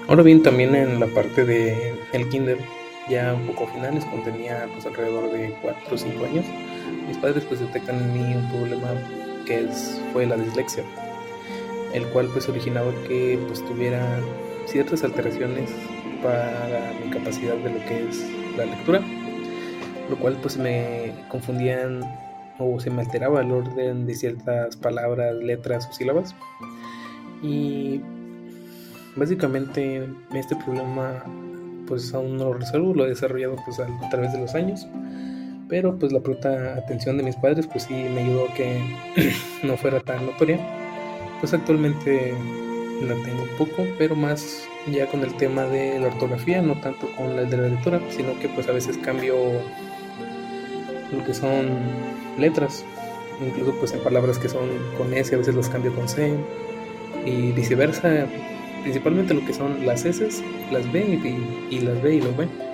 Ahora bien, también en la parte de el kinder, ya un poco finales, cuando tenía pues alrededor de 4 o 5 años, mis padres pues detectan en mí un problema fue la dislexia, el cual pues originaba que pues tuviera ciertas alteraciones para mi capacidad de lo que es la lectura, lo cual pues me confundían o se me alteraba el orden de ciertas palabras, letras o sílabas. Y básicamente este problema pues aún no lo resuelvo, lo he desarrollado pues a través de los años, pero pues la pronta atención de mis padres pues sí me ayudó a que no fuera tan notoria. Pues actualmente la tengo un poco, pero más ya con el tema de la ortografía, no tanto con la de la lectura, sino que pues a veces cambio lo que son letras, incluso pues en palabras que son con S a veces las cambio con C y viceversa, principalmente lo que son las S, las B y las B y las B.